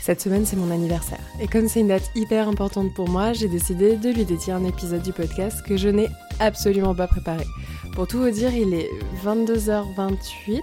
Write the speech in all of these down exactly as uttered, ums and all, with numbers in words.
Cette semaine, c'est mon anniversaire. Et comme c'est une date hyper importante pour moi, j'ai décidé de lui dédier un épisode du podcast que je n'ai absolument pas préparé. Pour tout vous dire, il est vingt-deux heures vingt-huit.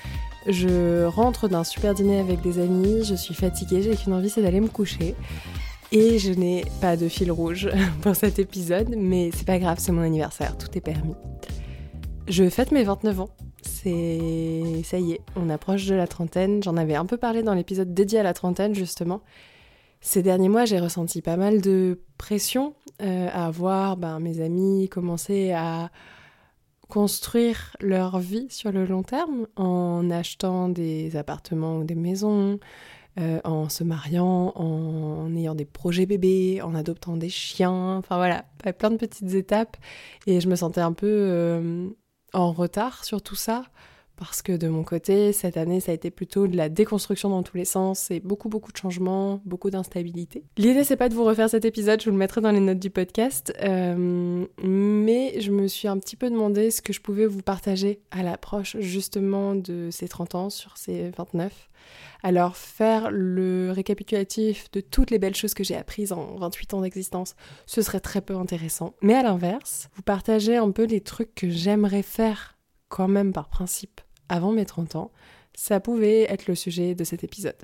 Je rentre d'un super dîner avec des amis, je suis fatiguée, j'ai qu'une envie, c'est d'aller me coucher. Et je n'ai pas de fil rouge pour cet épisode, mais c'est pas grave, c'est mon anniversaire, tout est permis. Je fête mes vingt-neuf ans. C'est... Ça y est, on approche de la trentaine. J'en avais un peu parlé dans l'épisode dédié à la trentaine, justement. Ces derniers mois, j'ai ressenti pas mal de pression euh, à voir ben, mes amis commencer à construire leur vie sur le long terme en achetant des appartements ou des maisons, euh, en se mariant, en ayant des projets bébés, en adoptant des chiens. Enfin voilà, plein de petites étapes. Et je me sentais un peu... Euh, en retard sur tout ça, parce que de mon côté, cette année, ça a été plutôt de la déconstruction dans tous les sens, et beaucoup, beaucoup de changements, beaucoup d'instabilité. L'idée, c'est pas de vous refaire cet épisode, je vous le mettrai dans les notes du podcast, euh, mais je me suis un petit peu demandé ce que je pouvais vous partager à l'approche, justement, de ces trente ans sur ces vingt-neuf. Alors, faire le récapitulatif de toutes les belles choses que j'ai apprises en vingt-huit ans d'existence, ce serait très peu intéressant. Mais à l'inverse, vous partagez un peu les trucs que j'aimerais faire quand même par principe avant mes trente ans, ça pouvait être le sujet de cet épisode.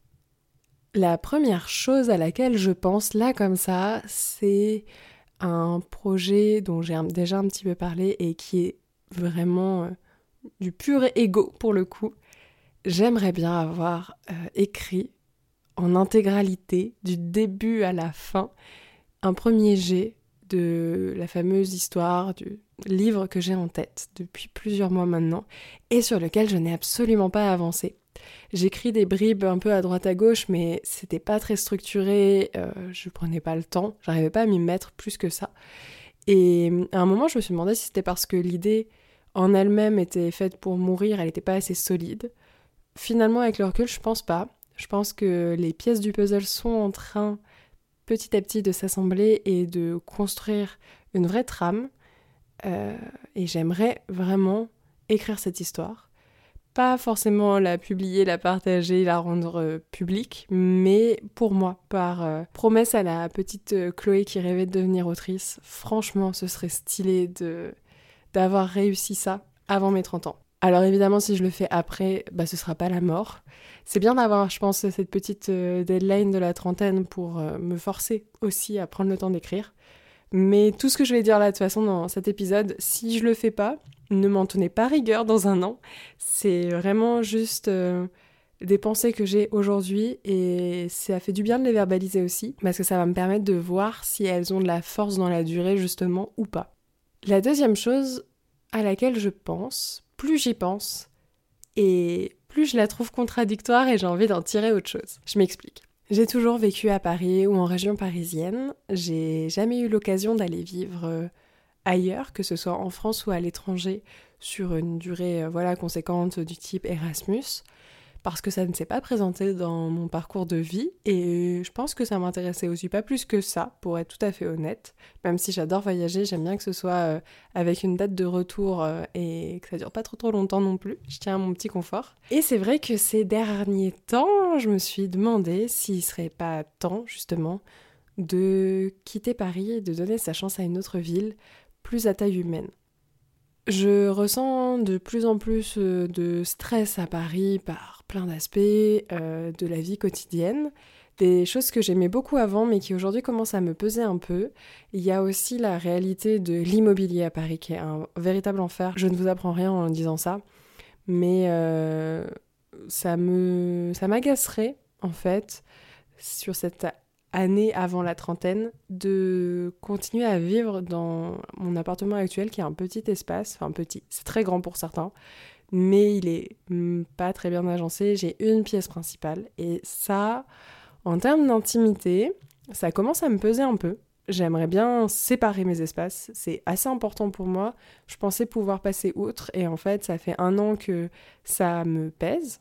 La première chose à laquelle je pense là comme ça, c'est un projet dont j'ai déjà un petit peu parlé et qui est vraiment euh, du pur ego pour le coup. J'aimerais bien avoir euh, écrit en intégralité, du début à la fin, un premier jet de la fameuse histoire du livre que j'ai en tête depuis plusieurs mois maintenant et sur lequel je n'ai absolument pas avancé. J'écris des bribes un peu à droite à gauche, mais c'était pas très structuré, euh, je prenais pas le temps, j'arrivais pas à m'y mettre plus que ça. Et à un moment, je me suis demandé si c'était parce que l'idée en elle-même était faite pour mourir, elle n'était pas assez solide. Finalement, avec le recul, je pense pas. Je pense que les pièces du puzzle sont en train, petit à petit, de s'assembler et de construire une vraie trame. Euh, et j'aimerais vraiment écrire cette histoire. Pas forcément la publier, la partager, la rendre euh, publique, mais pour moi, par euh, promesse à la petite euh, Chloé qui rêvait de devenir autrice, franchement, ce serait stylé de, d'avoir réussi ça avant mes trente ans. Alors évidemment, si je le fais après, bah, ce sera pas la mort. C'est bien d'avoir, je pense, cette petite euh, deadline de la trentaine pour euh, me forcer aussi à prendre le temps d'écrire. Mais tout ce que je vais dire là, de toute façon, dans cet épisode, si je le fais pas, ne m'en tenez pas rigueur dans un an. C'est vraiment juste euh, des pensées que j'ai aujourd'hui et ça fait du bien de les verbaliser aussi, parce que ça va me permettre de voir si elles ont de la force dans la durée, justement, ou pas. La deuxième chose à laquelle je pense, plus j'y pense, et plus je la trouve contradictoire et j'ai envie d'en tirer autre chose. Je m'explique. J'ai toujours vécu à Paris ou en région parisienne. J'ai jamais eu l'occasion d'aller vivre ailleurs, que ce soit en France ou à l'étranger, sur une durée euh, voilà, conséquente du type Erasmus, parce que ça ne s'est pas présenté dans mon parcours de vie, et je pense que ça m'intéressait aussi pas plus que ça, pour être tout à fait honnête. Même si j'adore voyager, j'aime bien que ce soit euh, avec une date de retour euh, et que ça dure pas trop trop longtemps non plus. Je tiens à mon petit confort. Et c'est vrai que ces derniers temps, je me suis demandé s'il serait pas temps, justement, de quitter Paris et de donner sa chance à une autre ville, plus à taille humaine. Je ressens de plus en plus de stress à Paris par plein d'aspects euh, de la vie quotidienne, des choses que j'aimais beaucoup avant mais qui aujourd'hui commencent à me peser un peu. Il y a aussi la réalité de l'immobilier à Paris qui est un véritable enfer. Je ne vous apprends rien en disant ça, mais euh, ça me, ça m'agacerait en fait sur cette année avant la trentaine, de continuer à vivre dans mon appartement actuel qui est un petit espace, enfin petit, c'est très grand pour certains, mais il est pas très bien agencé, j'ai une pièce principale et ça, en termes d'intimité, ça commence à me peser un peu. J'aimerais bien séparer mes espaces, c'est assez important pour moi, je pensais pouvoir passer outre et en fait ça fait un an que ça me pèse.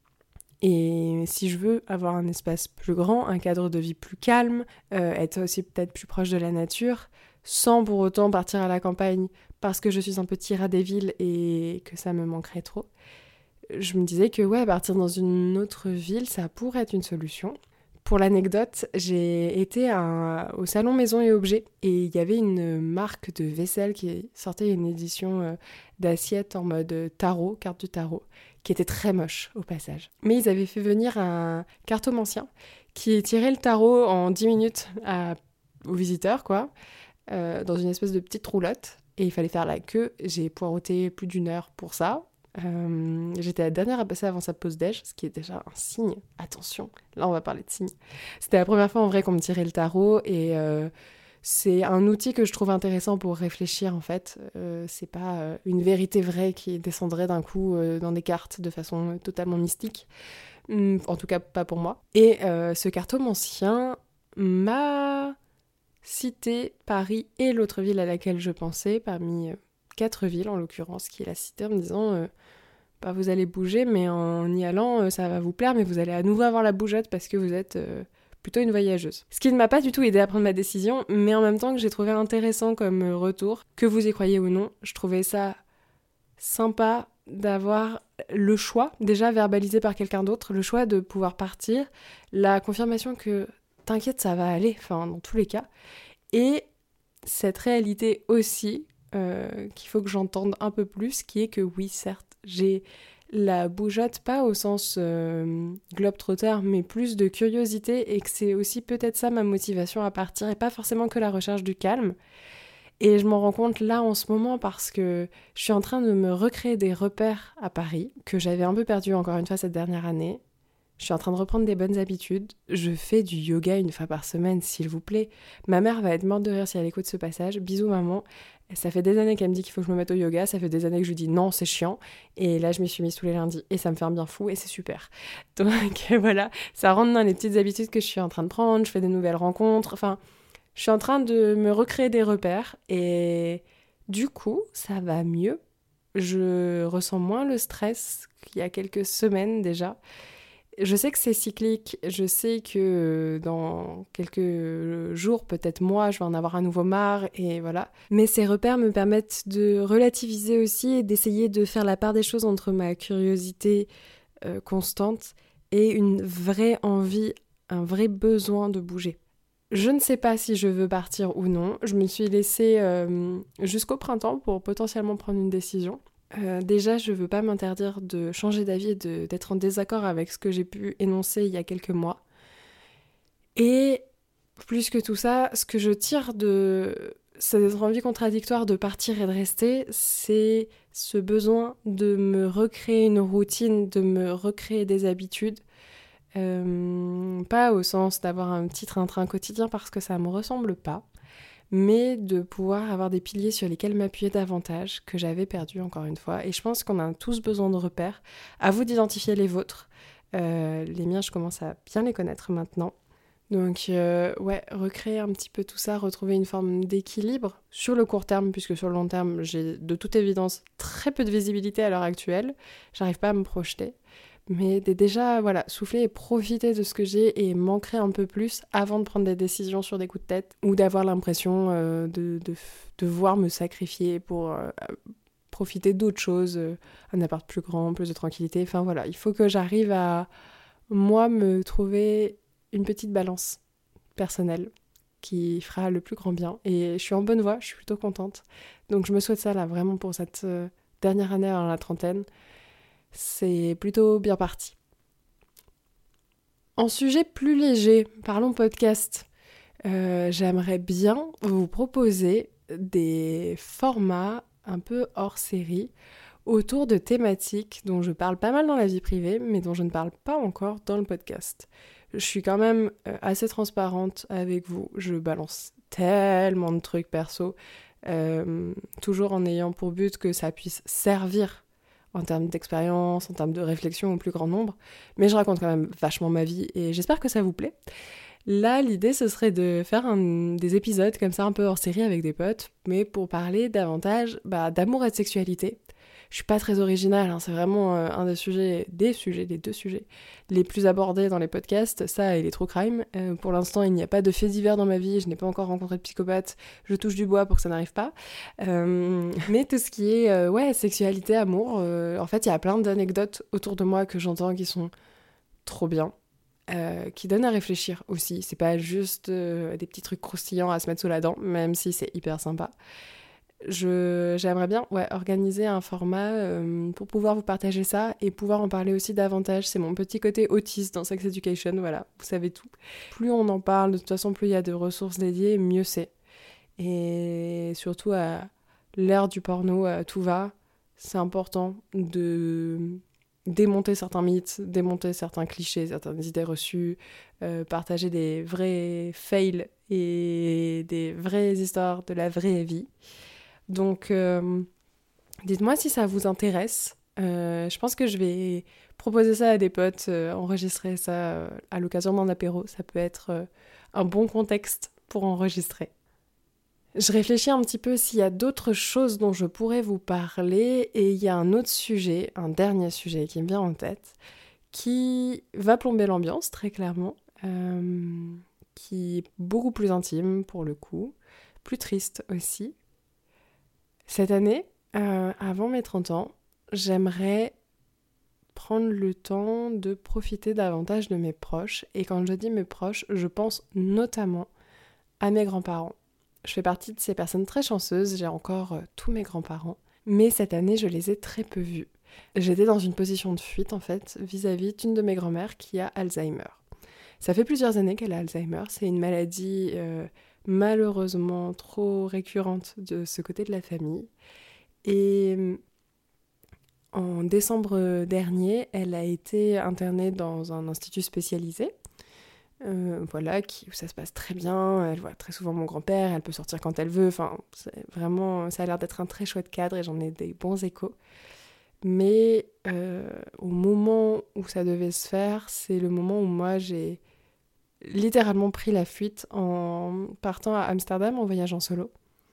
Et si je veux avoir un espace plus grand, un cadre de vie plus calme, euh, être aussi peut-être plus proche de la nature, sans pour autant partir à la campagne parce que je suis un petit rat des villes et que ça me manquerait trop, je me disais que ouais, partir dans une autre ville, ça pourrait être une solution. Pour l'anecdote, j'ai été à, au salon Maison et Objets et il y avait une marque de vaisselle qui sortait une édition euh, d'assiette en mode tarot, carte du tarot, qui était très moche au passage. Mais ils avaient fait venir un cartomancien qui tirait le tarot en dix minutes à, aux visiteurs, quoi, euh, dans une espèce de petite roulotte. Et il fallait faire la queue. J'ai poireauté plus d'une heure pour ça. Euh, j'étais la dernière à passer avant sa pause déj, ce qui est déjà un signe. Attention, là on va parler de signes. C'était la première fois en vrai qu'on me tirait le tarot et euh, c'est un outil que je trouve intéressant pour réfléchir en fait. Euh, c'est pas euh, une vérité vraie qui descendrait d'un coup euh, dans des cartes de façon euh, totalement mystique. Hum, en tout cas pas pour moi. Et euh, ce cartomancien m'a cité Paris et l'autre ville à laquelle je pensais, parmi... Euh, quatre villes en l'occurrence, qu'il a cité en me disant euh, bah, vous allez bouger mais en y allant euh, ça va vous plaire mais vous allez à nouveau avoir la bougeotte parce que vous êtes euh, plutôt une voyageuse. Ce qui ne m'a pas du tout aidé à prendre ma décision mais en même temps que j'ai trouvé intéressant comme euh, retour, que vous y croyez ou non, je trouvais ça sympa d'avoir le choix déjà verbalisé par quelqu'un d'autre, le choix de pouvoir partir, la confirmation que t'inquiète ça va aller, enfin dans tous les cas, et cette réalité aussi Euh, qu'il faut que j'entende un peu plus, qui est que oui, certes, j'ai la bougeotte, pas au sens euh, globe-trotter, mais plus de curiosité, et que c'est aussi peut-être ça ma motivation à partir, et pas forcément que la recherche du calme. Et je m'en rends compte là en ce moment parce que je suis en train de me recréer des repères à Paris, que j'avais un peu perdu encore une fois cette dernière année. Je suis en train de reprendre des bonnes habitudes. Je fais du yoga une fois par semaine, s'il vous plaît. Ma mère va être morte de rire si elle écoute ce passage. Bisous maman. Ça fait des années qu'elle me dit qu'il faut que je me mette au yoga. Ça fait des années que je lui dis non, c'est chiant. Et là, je m'y suis mise tous les lundis. Et ça me fait un bien fou et c'est super. Donc voilà, ça rentre dans les petites habitudes que je suis en train de prendre. Je fais des nouvelles rencontres. Enfin, je suis en train de me recréer des repères. Et du coup, ça va mieux. Je ressens moins le stress qu'il y a quelques semaines déjà. Je sais que c'est cyclique, je sais que dans quelques jours, peut-être mois, je vais en avoir à nouveau marre et voilà. Mais ces repères me permettent de relativiser aussi et d'essayer de faire la part des choses entre ma curiosité euh, constante et une vraie envie, un vrai besoin de bouger. Je ne sais pas si je veux partir ou non. Je me suis laissée euh, jusqu'au printemps pour potentiellement prendre une décision. Euh, déjà, je veux pas m'interdire de changer d'avis et de, d'être en désaccord avec ce que j'ai pu énoncer il y a quelques mois. Et plus que tout ça, ce que je tire de cette envie contradictoire de partir et de rester, c'est ce besoin de me recréer une routine, de me recréer des habitudes. Euh, pas au sens d'avoir un petit train-train quotidien parce que ça me ressemble pas, mais de pouvoir avoir des piliers sur lesquels m'appuyer davantage, que j'avais perdu encore une fois. Et je pense qu'on a tous besoin de repères. À vous d'identifier les vôtres. Euh, les miens, je commence à bien les connaître maintenant. Donc euh, ouais, recréer un petit peu tout ça, retrouver une forme d'équilibre sur le court terme, puisque sur le long terme, j'ai de toute évidence très peu de visibilité à l'heure actuelle. J'arrive pas à me projeter. Mais déjà, voilà, souffler et profiter de ce que j'ai et m'ancrer un peu plus avant de prendre des décisions sur des coups de tête ou d'avoir l'impression euh, de, de, de devoir me sacrifier pour euh, profiter d'autres choses, euh, un appart plus grand, plus de tranquillité. Enfin voilà, il faut que j'arrive à, moi, me trouver une petite balance personnelle qui fera le plus grand bien. Et je suis en bonne voie, je suis plutôt contente. Donc je me souhaite ça là, vraiment pour cette euh, dernière année dans la trentaine. C'est plutôt bien parti. En sujet plus léger, parlons podcast. Euh, j'aimerais bien vous proposer des formats un peu hors série autour de thématiques dont je parle pas mal dans la vie privée, mais dont je ne parle pas encore dans le podcast. Je suis quand même assez transparente avec vous. Je balance tellement de trucs perso, euh, toujours en ayant pour but que ça puisse servir en termes d'expérience, en termes de réflexion au plus grand nombre, mais je raconte quand même vachement ma vie et j'espère que ça vous plaît. Là, l'idée, ce serait de faire un, des épisodes comme ça un peu hors série avec des potes, mais pour parler davantage bah, d'amour et de sexualité. Je suis pas très originale, hein, c'est vraiment euh, un des sujets, des sujets, les deux sujets les plus abordés dans les podcasts, ça et les true crime. Euh, pour l'instant, il n'y a pas de faits divers dans ma vie, je n'ai pas encore rencontré de psychopathe, je touche du bois pour que ça n'arrive pas. Euh, mais tout ce qui est euh, ouais, sexualité, amour, euh, en fait, il y a plein d'anecdotes autour de moi que j'entends qui sont trop bien. euh, qui donne à réfléchir aussi. C'est pas juste euh, des petits trucs croustillants à se mettre sous la dent, même si c'est hyper sympa. Je, j'aimerais bien ouais, organiser un format euh, pour pouvoir vous partager ça et pouvoir en parler aussi davantage. C'est mon petit côté autiste dans Sex Education, voilà, vous savez tout. Plus on en parle, de toute façon, plus il y a de ressources dédiées, mieux c'est. Et surtout à l'ère du porno, à tout va, c'est important de démonter certains mythes, démonter certains clichés, certaines idées reçues, euh, partager des vrais fails et des vraies histoires de la vraie vie. Donc, euh, dites-moi si ça vous intéresse. Euh, je pense que je vais proposer ça à des potes, euh, enregistrer ça euh, à l'occasion d'un apéro. Ça peut être euh, un bon contexte pour enregistrer. Je réfléchis un petit peu s'il y a d'autres choses dont je pourrais vous parler. Et il y a un autre sujet, un dernier sujet qui me vient en tête, qui va plomber l'ambiance, très clairement, euh, qui est beaucoup plus intime pour le coup, plus triste aussi. Cette année, euh, avant mes trente ans, j'aimerais prendre le temps de profiter davantage de mes proches. Et quand je dis mes proches, je pense notamment à mes grands-parents. Je fais partie de ces personnes très chanceuses, j'ai encore euh, tous mes grands-parents. Mais cette année, je les ai très peu vus. J'étais dans une position de fuite, en fait, vis-à-vis d'une de mes grand-mères qui a Alzheimer. Ça fait plusieurs années qu'elle a Alzheimer. C'est une maladie... Euh, malheureusement trop récurrente de ce côté de la famille. Et en décembre dernier, elle a été internée dans un institut spécialisé, euh, voilà, qui, où ça se passe très bien. Elle voit très souvent mon grand-père, elle peut sortir quand elle veut. Enfin, c'est vraiment, ça a l'air d'être un très chouette cadre et j'en ai des bons échos. Mais euh, au moment où ça devait se faire, c'est le moment où moi j'ai littéralement pris la fuite en partant à Amsterdam en voyage en solo.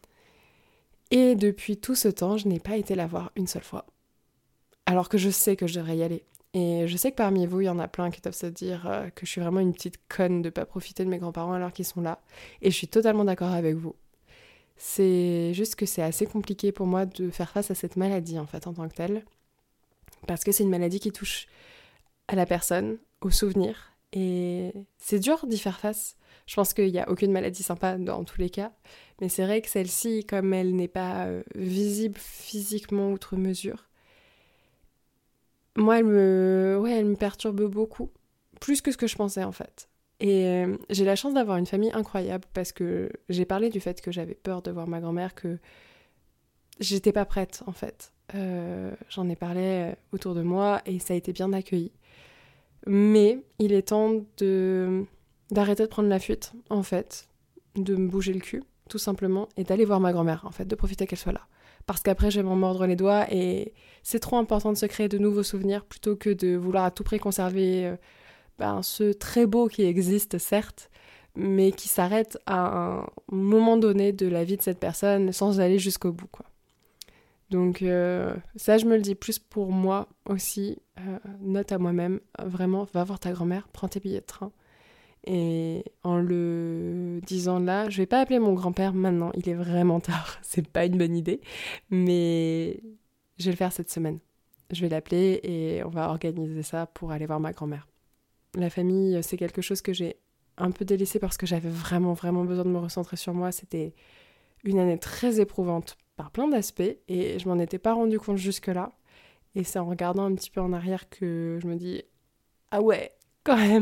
Et depuis tout ce temps, je n'ai pas été la voir une seule fois. Alors que je sais que je devrais y aller. Et je sais que parmi vous, il y en a plein qui doivent se dire euh, que je suis vraiment une petite conne de ne pas profiter de mes grands-parents alors qu'ils sont là. Et je suis totalement d'accord avec vous. C'est juste que c'est assez compliqué pour moi de faire face à cette maladie, en fait, en tant que telle. Parce que c'est une maladie qui touche à la personne, aux souvenirs. Et c'est dur d'y faire face. Je pense qu'il n'y a aucune maladie sympa dans tous les cas. Mais c'est vrai que celle-ci, comme elle n'est pas euh, visible physiquement outre mesure, moi, elle me, ouais, elle me perturbe beaucoup. Plus que ce que je pensais, en fait. Et euh, j'ai la chance d'avoir une famille incroyable parce que j'ai parlé du fait que j'avais peur de voir ma grand-mère, que j'étais pas prête, en fait. Euh, j'en ai parlé autour de moi et ça a été bien accueilli. Mais il est temps de, d'arrêter de prendre la fuite, en fait, de me bouger le cul, tout simplement, et d'aller voir ma grand-mère, en fait, de profiter qu'elle soit là. Parce qu'après, je vais m'en mordre les doigts et c'est trop important de se créer de nouveaux souvenirs plutôt que de vouloir à tout prix conserver euh, ben, ce très beau qui existe, certes, mais qui s'arrête à un moment donné de la vie de cette personne sans aller jusqu'au bout, quoi. Donc euh, ça, je me le dis plus pour moi aussi, euh, note à moi-même, vraiment, va voir ta grand-mère, prends tes billets de train. Et en le disant là, je vais pas appeler mon grand-père maintenant, il est vraiment tard, c'est pas une bonne idée, mais je vais le faire cette semaine. Je vais l'appeler et on va organiser ça pour aller voir ma grand-mère. La famille, c'est quelque chose que j'ai un peu délaissé parce que j'avais vraiment, vraiment besoin de me recentrer sur moi. C'était une année très éprouvante par plein d'aspects et je m'en étais pas rendu compte jusque-là. Et c'est en regardant un petit peu en arrière que je me dis « Ah ouais, quand même !»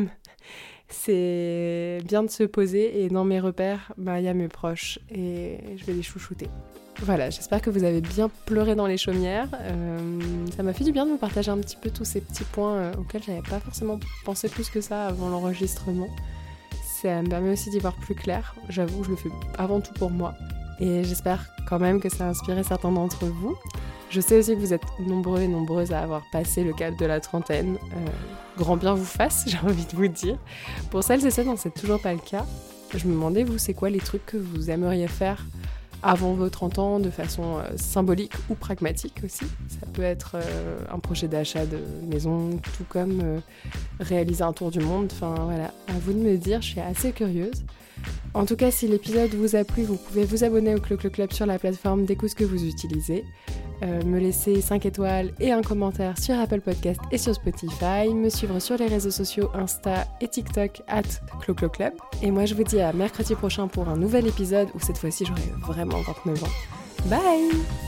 C'est bien de se poser et dans mes repères, bah, y a mes proches et je vais les chouchouter. Voilà, j'espère que vous avez bien pleuré dans les chaumières. Euh, ça m'a fait du bien de vous partager un petit peu tous ces petits points euh, auxquels j'avais pas forcément pensé plus que ça avant l'enregistrement. Ça me permet aussi d'y voir plus clair. J'avoue, je le fais avant tout pour moi. Et j'espère quand même que ça a inspiré certains d'entre vous. Je sais aussi que vous êtes nombreux et nombreuses à avoir passé le cap de la trentaine. Euh, grand bien vous fasse, j'ai envie de vous dire. Pour celles et ceux dont c'est toujours pas le cas, je me demandais, vous, c'est quoi les trucs que vous aimeriez faire avant vos trente ans, de façon euh, symbolique ou pragmatique aussi. Ça peut être euh, un projet d'achat de maison, tout comme euh, réaliser un tour du monde. Enfin voilà, à vous de me dire, je suis assez curieuse. En tout cas, si l'épisode vous a plu, vous pouvez vous abonner au Clo-Clo Club sur la plateforme d'écoute que vous utilisez, euh, me laisser cinq étoiles et un commentaire sur Apple Podcast et sur Spotify, me suivre sur les réseaux sociaux Insta et TikTok at Clo-Clo Club. Et moi, je vous dis à mercredi prochain pour un nouvel épisode où cette fois-ci, j'aurai vraiment vingt-neuf ans. Bye!